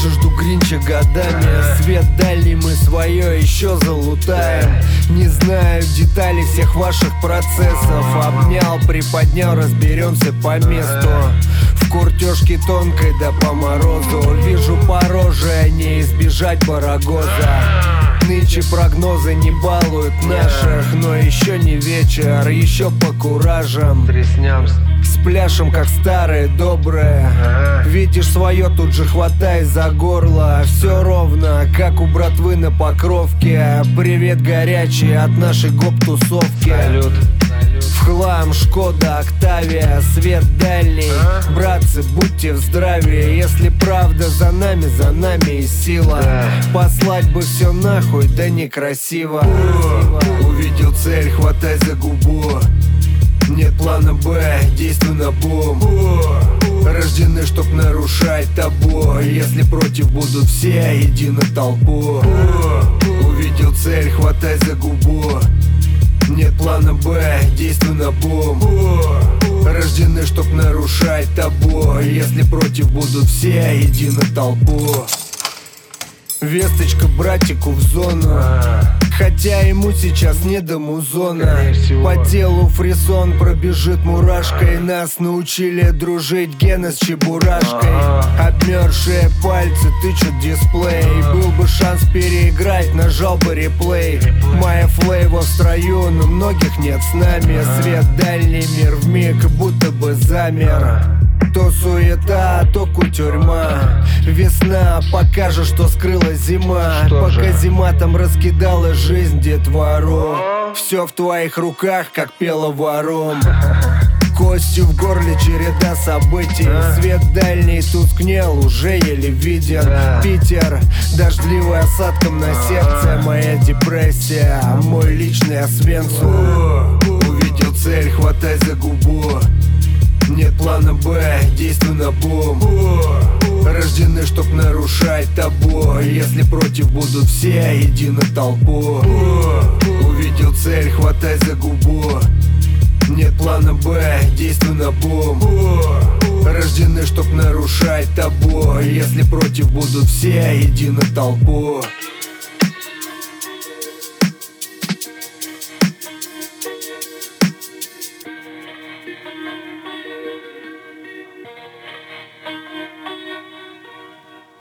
же жду Гринча годами. Свет дальний, мы свое еще залутаем. Не знаю деталей всех ваших процессов. Обнял, приподнял, разберемся по месту. В куртежке тонкой да по морозу. Вижу по роже, не избежать барагоза. Нынче прогнозы не балуют наших, но еще не вечер, еще по куражам. Спляшем, как старые добрые. Видишь свое, тут же хватай за горло. Все ровно, как у братвы на Покровке. Привет горячий от нашей гоп-тусовки. Салют. В хлам, Шкода, Октавия, свет дальний. Братцы, будьте в здравии. Если правда за нами и сила. Послать бы все нахуй, да некрасиво. Увидел цель, хватай за губу. Нет плана Б, действуй на бум. Рождены, чтоб нарушать табу. Если против будут все, иди на толпу. Увидел цель, хватай за губу. Нет плана Б, действуй на бум. Рождены, чтоб нарушать табу. Если против будут все, иди на толпу. Весточка братику в зону. Хотя ему сейчас не до музона. По телу фрисон пробежит мурашкой. Нас научили дружить Гена с Чебурашкой. Обмерзшие пальцы тычут дисплей. Был бы шанс переиграть, нажал бы реплей. Моя флейва в строю, но многих нет с нами. Свет дальний, мир вмиг будто бы замер. То суета, то кутюрьма. Весна покажет, что скрыла зима. Пока зима там раскидала жизнь детвору. Все в твоих руках, как пела вором. Костью в горле череда событий. Свет дальний тускнел, уже еле виден. Питер, дождливый осадком на сердце. Моя депрессия, мой личный Освенцим. Увидел цель, хватай за губу. Нет плана Б, действуй на бум. Рождены, чтоб нарушать табу. Если против будут все, иди на толпу. Увидел цель, хватай за губу. Нет плана Б, действуй на бум. Рождены, чтоб нарушать табу. Если против будут все, иди на толпу.